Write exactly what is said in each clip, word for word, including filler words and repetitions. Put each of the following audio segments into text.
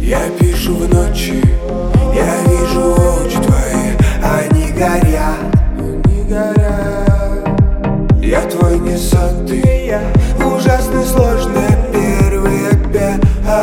Я пишу в ночи, я вижу очи твои, они горят, они горят. Я твой не сотый, я ужасно сложная первый опять.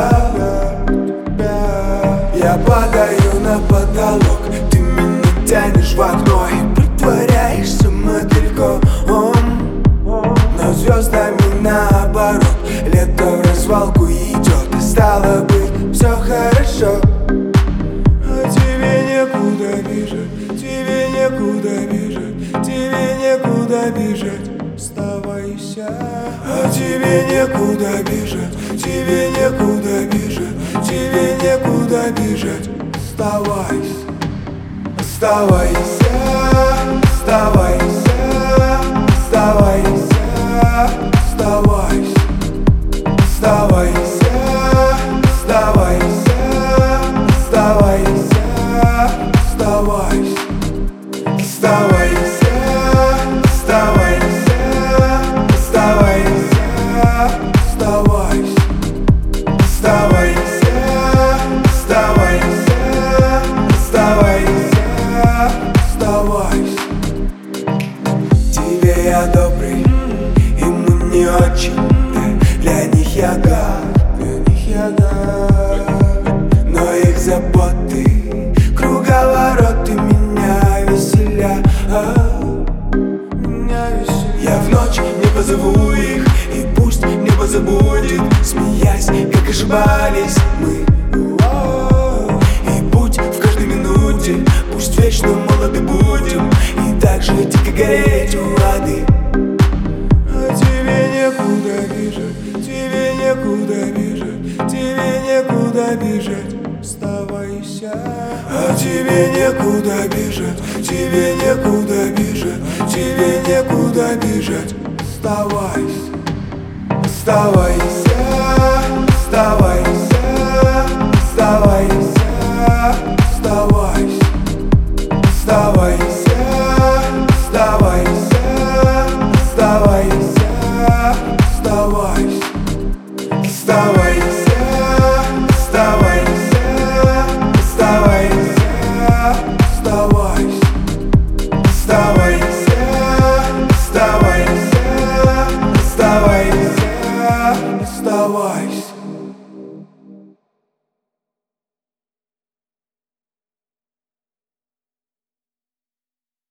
Я падаю на потолок, ты меня тянешь в окно и притворяешься мотыльком. Но звездами наоборот, лето в развалку идет, и стало быть все хорошо. А тебе некуда бежать, тебе некуда бежать, тебе некуда бежать, оставайся. А тебе некуда бежать, тебе некуда бежать, тебе некуда бежать, оставайся. Оставайся, оставайся, оставайся, оставайся, оставайся, оставайся, оставайся, оставайся, оставайся, оставайся, оставайся, оставайся, оставайся, оставайся, оставайся, оставайся. Тебе я добрый, ему не очень, для них я гад, для них я гад. Но их заботы, круговороты меня веселят, меня веселят. Я в ночь не позову их, и пусть небо забудет, смеясь, как ошибались мы. И путь в каждой минуте, пусть вечно молоды будем, и так же дико гореть у воды. А тебе некуда бежать, тебе некуда бежать, тебе некуда бежать, оставайся. А тебе некуда бежать, тебе некуда бежать, тебе некуда бежать, оставайся, оставайся.